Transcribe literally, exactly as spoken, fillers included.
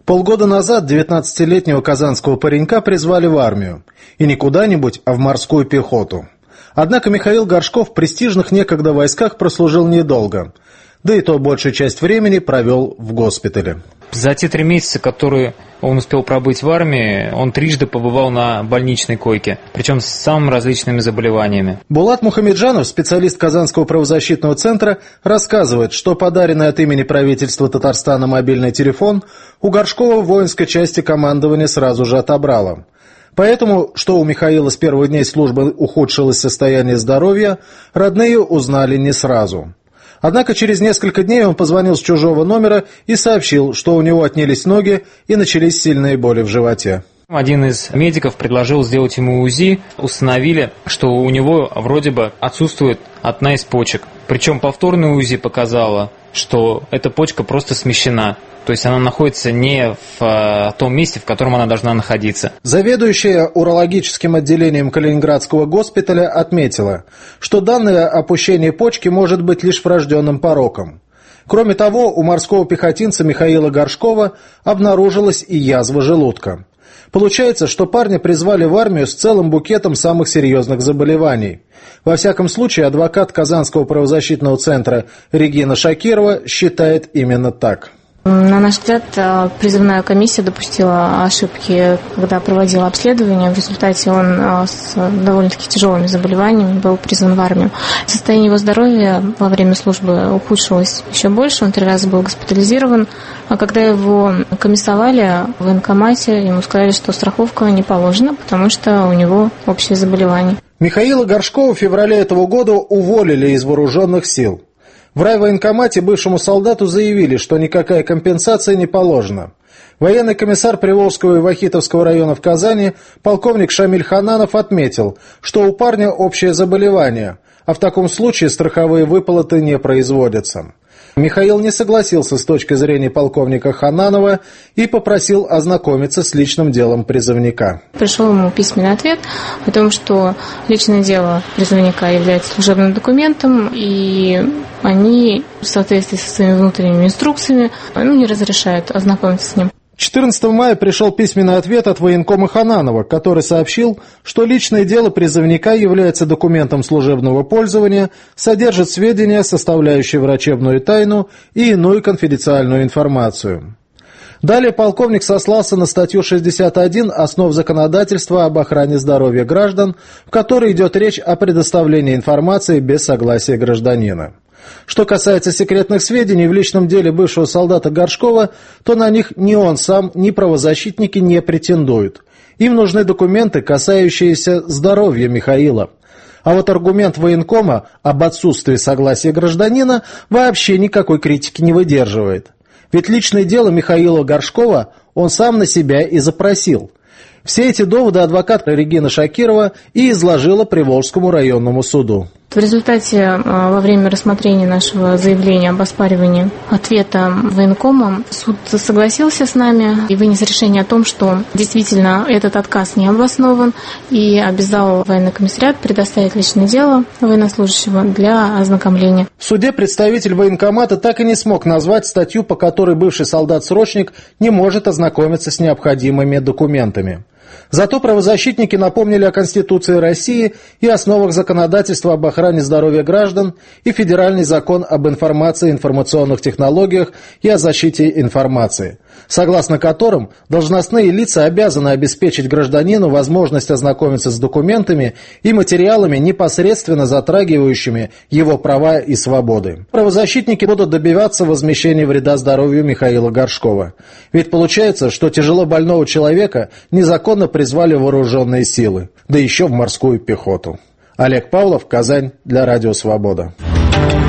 Полгода назад девятнадцатилетнего казанского паренька призвали в армию. И не куда-нибудь, а в морскую пехоту. Однако Михаил Горшков в престижных некогда войсках прослужил недолго. Да и то большую часть времени провел в госпитале. За те три месяца, которые он успел пробыть в армии, он трижды побывал на больничной койке, причем с самыми различными заболеваниями. Булат Мухамеджанов, специалист Казанского правозащитного центра, рассказывает, что подаренный от имени правительства Татарстана мобильный телефон у Горшкова в воинской части командование сразу же отобрало. Поэтому, что у Михаила с первых дней службы ухудшилось состояние здоровья, родные узнали не сразу. Однако через несколько дней он позвонил с чужого номера и сообщил, что у него отнялись ноги и начались сильные боли в животе. Один из медиков предложил сделать ему УЗИ, установили, что у него вроде бы отсутствует одна из почек. Причем повторное УЗИ показало, что эта почка просто смещена. То есть она находится не в том месте, в котором она должна находиться. Заведующая урологическим отделением Калининградского госпиталя отметила, что данное опущение почки может быть лишь врожденным пороком. Кроме того, у морского пехотинца Михаила Горшкова обнаружилась и язва желудка. Получается, что парня призвали в армию с целым букетом самых серьезных заболеваний. Во всяком случае, адвокат Казанского правозащитного центра Регина Шакирова считает именно так. На наш взгляд, призывная комиссия допустила ошибки, когда проводила обследование. В результате он с довольно-таки тяжелыми заболеваниями был призван в армию. Состояние его здоровья во время службы ухудшилось еще больше. Он три раза был госпитализирован. А когда его комиссовали в военкомате, ему сказали, что страховка не положена, потому что у него общее заболевание. Михаила Горшкова в феврале этого года уволили из вооруженных сил. В райвоенкомате бывшему солдату заявили, что никакая компенсация не положена. Военный комиссар Приволжского и Вахитовского районов Казани, полковник Шамиль Хананов, отметил, что у парня общее заболевание, а в таком случае страховые выплаты не производятся. Михаил не согласился с точки зрения полковника Хананова и попросил ознакомиться с личным делом призывника. Пришел ему письменный ответ о том, что личное дело призывника является служебным документом, и они в соответствии со своими внутренними инструкциями ну, не разрешают ознакомиться с ним. четырнадцатого мая пришел письменный ответ от военкома Хананова, который сообщил, что личное дело призывника является документом служебного пользования, содержит сведения, составляющие врачебную тайну и иную конфиденциальную информацию. Далее полковник сослался на статью шестьдесят один «Основ законодательства об охране здоровья граждан», в которой идет речь о предоставлении информации без согласия гражданина. Что касается секретных сведений в личном деле бывшего солдата Горшкова, то на них ни он сам, ни правозащитники не претендуют. Им нужны документы, касающиеся здоровья Михаила. А вот аргумент военкома об отсутствии согласия гражданина вообще никакой критики не выдерживает. Ведь личное дело Михаила Горшкова он сам на себя и запросил. Все эти доводы адвокат Регина Шакирова и изложила Приволжскому районному суду. В результате во время рассмотрения нашего заявления об оспаривании ответа военкома суд согласился с нами и вынес решение о том, что действительно этот отказ не обоснован, и обязал военный комиссариат предоставить личное дело военнослужащего для ознакомления. В суде представитель военкомата так и не смог назвать статью, по которой бывший солдат-срочник не может ознакомиться с необходимыми документами. Зато правозащитники напомнили о Конституции России и основах законодательства об охране здоровья граждан и Федеральный закон об информации и информационных технологиях и о защите информации, согласно которым должностные лица обязаны обеспечить гражданину возможность ознакомиться с документами и материалами, непосредственно затрагивающими его права и свободы. Правозащитники будут добиваться возмещения вреда здоровью Михаила Горшкова. Ведь получается, что тяжело больного человека незаконно призвали вооруженные силы, да еще в морскую пехоту. Олег Павлов, Казань, для Радио Свобода.